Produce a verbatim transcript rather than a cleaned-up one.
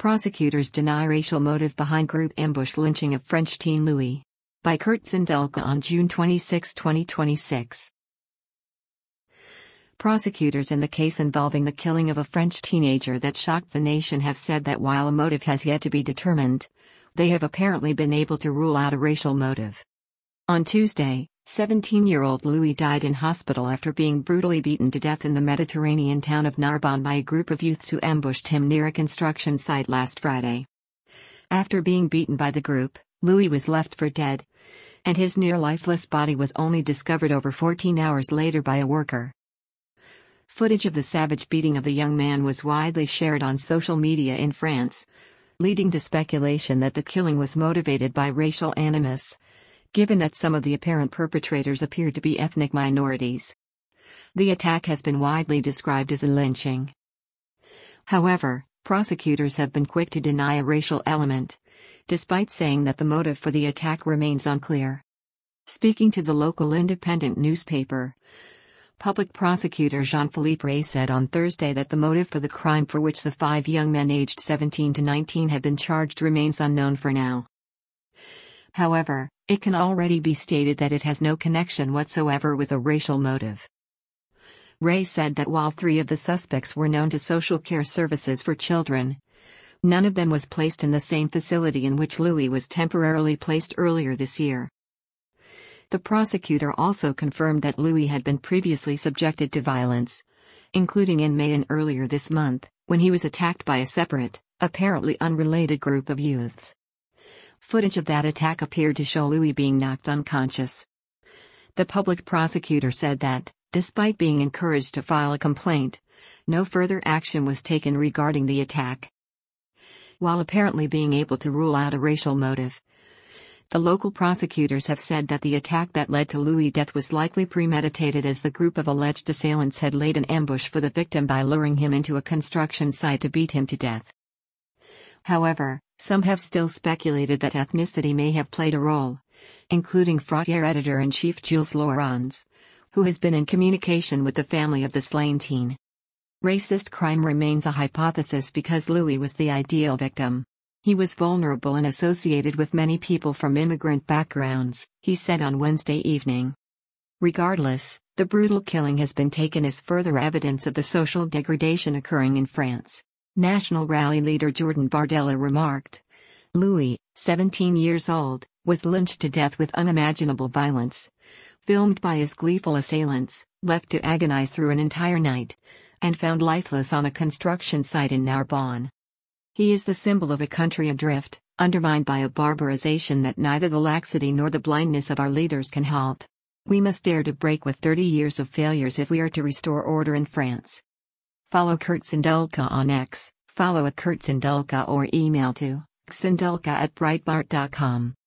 Prosecutors deny racial motive behind group ambush lynching of French teen Louis. By Kurt Sindelka on June twenty-sixth, twenty twenty-six. Prosecutors in the case involving the killing of a French teenager that shocked the nation have said that while a motive has yet to be determined, they have apparently been able to rule out a racial motive. On Tuesday, seventeen-year-old Louis died in hospital after being brutally beaten to death in the Mediterranean town of Narbonne by a group of youths who ambushed him near a construction site last Friday. After being beaten by the group, Louis was left for dead, and his near-lifeless body was only discovered over fourteen hours later by a worker. Footage of the savage beating of the young man was widely shared on social media in France, leading to speculation that the killing was motivated by racial animus, given that some of the apparent perpetrators appeared to be ethnic minorities. The attack has been widely described as a lynching. However, prosecutors have been quick to deny a racial element, despite saying that the motive for the attack remains unclear. Speaking to the local independent newspaper, Public Prosecutor Jean-Philippe Ray said on Thursday that the motive for the crime for which the five young men aged seventeen to nineteen have been charged remains unknown for now. However, it can already be stated that it has no connection whatsoever with a racial motive. Ray said that while three of the suspects were known to social care services for children, none of them was placed in the same facility in which Louis was temporarily placed earlier this year. The prosecutor also confirmed that Louis had been previously subjected to violence, including in May and earlier this month, when he was attacked by a separate, apparently unrelated group of youths. Footage of that attack appeared to show Louis being knocked unconscious. The public prosecutor said that, despite being encouraged to file a complaint, no further action was taken regarding the attack. While apparently being able to rule out a racial motive, the local prosecutors have said that the attack that led to Louis' death was likely premeditated, as the group of alleged assailants had laid an ambush for the victim by luring him into a construction site to beat him to death. However, some have still speculated that ethnicity may have played a role, including Frontier editor-in-chief Jules Laurens, who has been in communication with the family of the slain teen. Racist crime remains a hypothesis because Louis was the ideal victim. He was vulnerable and associated with many people from immigrant backgrounds, he said on Wednesday evening. Regardless, the brutal killing has been taken as further evidence of the social degradation occurring in France. National Rally leader Jordan Bardella remarked, "Louis, seventeen years old, was lynched to death with unimaginable violence, filmed by his gleeful assailants, left to agonize through an entire night, and found lifeless on a construction site in Narbonne. He is the symbol of a country adrift, undermined by a barbarization that neither the laxity nor the blindness of our leaders can halt. We must dare to break with thirty years of failures if we are to restore order in France." Follow Kurt Sindelka on X, follow at Kurt Sindelka or email to sindelka at breitbart dot com.